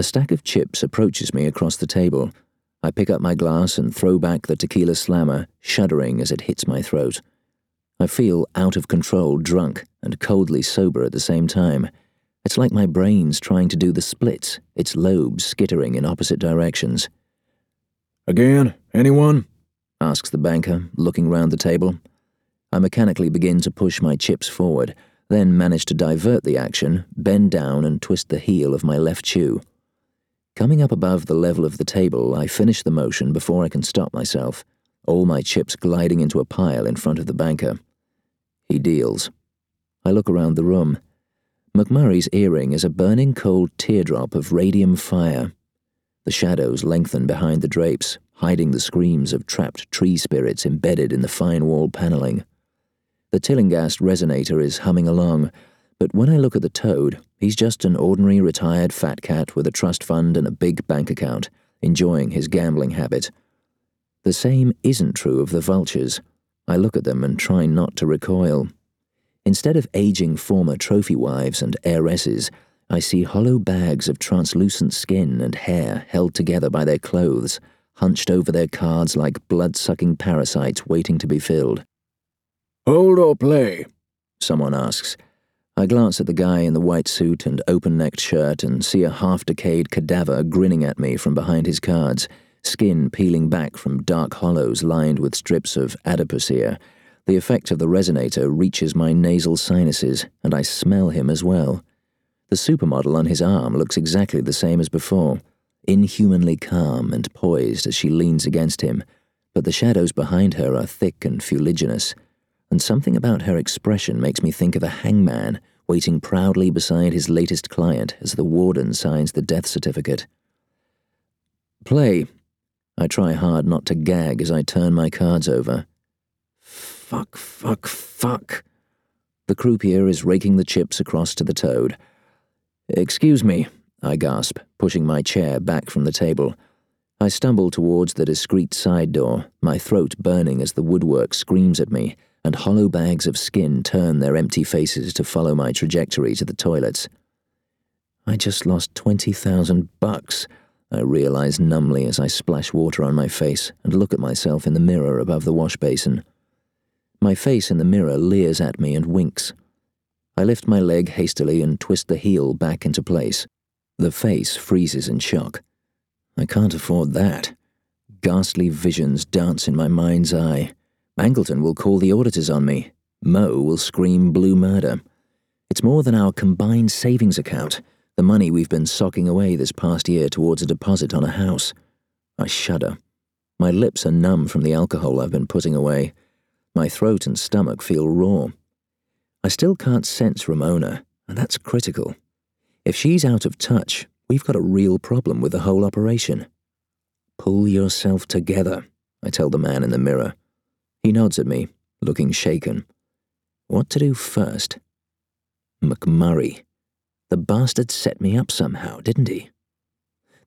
stack of chips approaches me across the table. I pick up my glass and throw back the tequila slammer, shuddering as it hits my throat. I feel out of control, drunk, and coldly sober at the same time. It's like my brain's trying to do the splits, its lobes skittering in opposite directions. "Again? Anyone?" asks the banker, looking round the table. I mechanically begin to push my chips forward, then manage to divert the action, bend down and twist the heel of my left shoe. Coming up above the level of the table, I finish the motion before I can stop myself, all my chips gliding into a pile in front of the banker. He deals. I look around the room. McMurray's earring is a burning cold teardrop of radium fire. The shadows lengthen behind the drapes, hiding the screams of trapped tree spirits embedded in the fine wall paneling. The Tillinghast resonator is humming along, but when I look at the toad, he's just an ordinary retired fat cat with a trust fund and a big bank account, enjoying his gambling habit. The same isn't true of the vultures. I look at them and try not to recoil. Instead of aging former trophy wives and heiresses, I see hollow bags of translucent skin and hair held together by their clothes, hunched over their cards like blood-sucking parasites waiting to be filled. "Hold or play?" someone asks. I glance at the guy in the white suit and open-necked shirt and see a half-decayed cadaver grinning at me from behind his cards, skin peeling back from dark hollows lined with strips of adipocere. The effect of the resonator reaches my nasal sinuses, and I smell him as well. The supermodel on his arm looks exactly the same as before, inhumanly calm and poised as she leans against him, but the shadows behind her are thick and fuliginous, and something about her expression makes me think of a hangman waiting proudly beside his latest client as the warden signs the death certificate. "Play." I try hard not to gag as I turn my cards over. Fuck, fuck, fuck. The croupier is raking the chips across to the toad. "Excuse me," I gasp, pushing my chair back from the table. I stumble towards the discreet side door, my throat burning as the woodwork screams at me, and hollow bags of skin turn their empty faces to follow my trajectory to the toilets. I just lost $20,000, I realize numbly as I splash water on my face and look at myself in the mirror above the wash basin. My face in the mirror leers at me and winks. I lift my leg hastily and twist the heel back into place. The face freezes in shock. I can't afford that. Ghastly visions dance in my mind's eye. Angleton will call the auditors on me. Mo will scream blue murder. It's more than our combined savings account, the money we've been socking away this past year towards a deposit on a house. I shudder. My lips are numb from the alcohol I've been putting away. My throat and stomach feel raw. I still can't sense Ramona, and that's critical. If she's out of touch, we've got a real problem with the whole operation. "Pull yourself together," I tell the man in the mirror. He nods at me, looking shaken. What to do first? McMurray. The bastard set me up somehow, didn't he?